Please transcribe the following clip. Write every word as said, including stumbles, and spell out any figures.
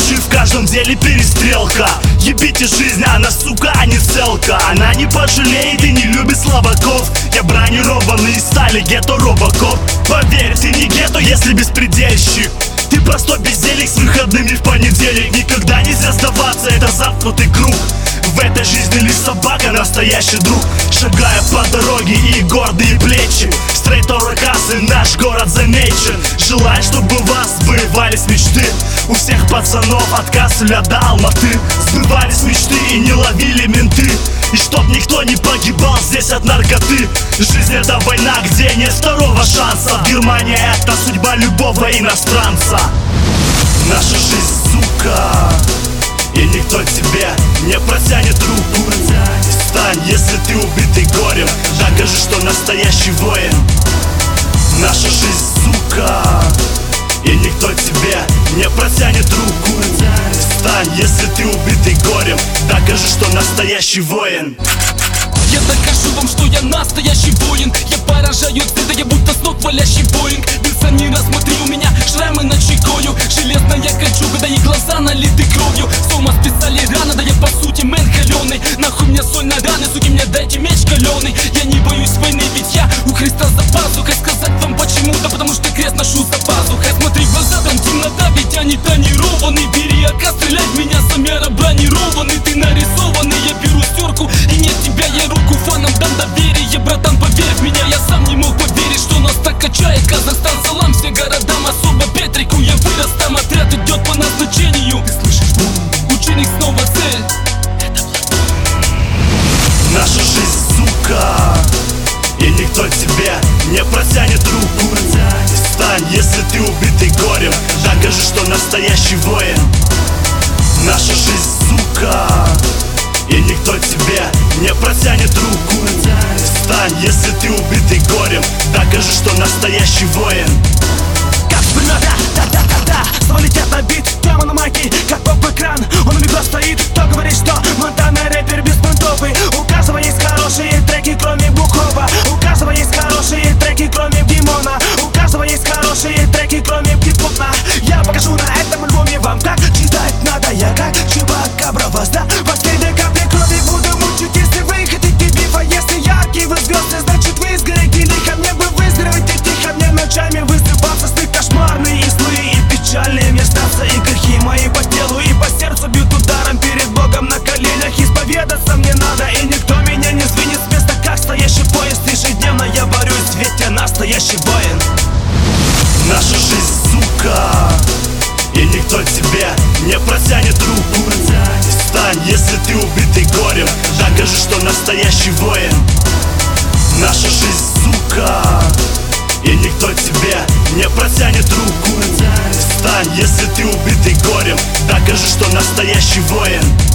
лжи в каждом деле перестрелка. Ебите жизнь, она, сука, а не целка. Она не пожалеет и не любит слабаков. Я бронированный из стали, гетто робокоп. Поверь, ты не гетто, если беспредельщик. Ты простой бездельник с выходными в понедельник. Никогда нельзя сдаваться, это замкнутый круг. В этой жизни лишь собака, настоящий друг. Шагая по дороге и гордые плечи. Стрейт оракасы, наш город замечен. Желаю, чтобы у вас сбывались мечты. У всех пацанов от Касселя до Алматы сбывались мечты и не ловили менты. И чтоб никто не погибал здесь от наркоты. Жизнь это война, где нет второго шанса. Германия это судьба любого иностранца. Наша жизнь, сука, и никто тебе не протянет руку. Встань, если ты убитый горем, докажи, что настоящий воин. Наша жизнь, сука, и никто тебе не протянет руку. Встань, если ты убитый горем, докажи, что настоящий воин. Я докажу вам, что я настоящий воин. Я поражаю цвета, я будто с ног валящий Боинг. Вилсонина, смотри, у меня шрамы на чекою. Железная кольчуга, да и глаза налиты кровью. Сома списали рано, да я по сути мэн холеный. Нахуй мне соль на раны, суки, мне дайте меч каленый. Я не боюсь войны, ведь я у Христа за пазухой. Сказать вам почему? Да потому что крест ношу за пазухой. Смотри в глаза, там темнота, ведь они тонированы. Бери АК, стрелять в меня самяра бронированный. Ты нарисованный, я беру стерку, и нет тебя, я руку фанам дам доверие. Братан, поверь в меня, я сам не мог поверить, что нас так качает Казахстан. Салам всем городам, особо Петрику. Я вырос там, отряд идет по назначению. Ты слышишь бум? Ученик снова цель. Наша жизнь, сука, и никто тебе не протянет руку. Встань, если ты убитый горем, докажи, что настоящий воин. Наша жизнь, сука, и никто тебе не протянет руку. Встань, если ты убитый горем, докажи, что настоящий воин. Как с пулемета, да-да-да-да, снова летят на бит, прямо на майке, как поп-экран. Он у микро стоит, кто говорит, что Монтана рэпер беспонтовый. У каждого есть хорошие треки, кроме Бухова. У каждого есть хорошие треки, кроме Димона. У каждого есть хорошие треки, кроме Гиппона. Я покажу на этом альбоме вам, как читать надо. Я как Чупакабра вас, да, последней капли крови буду мучить, если вы хотите бифа. Если яркие вы звезды, значит вы сгорите лихо. Мне бы выздороветь и тихо, мне ночами высыпаться сны кошмарные и злые и печальные. Мне снятся и грехи мои по телу и по сердцу бьют ударом перед Богом на коленях. Исповедаться мне надо, и никто меня не сдвинет с места, как стоящий поезд. Ежедневно я борюсь, ведь я настоящий воин. Наша жизнь, сука, и никто тебе не протянет руку. Встань, если ты убитый горем, докажи, что настоящий воин. Наша жизнь, сука, и никто тебе не протянет руку. Встань, если ты убитый горем, докажи, что настоящий воин.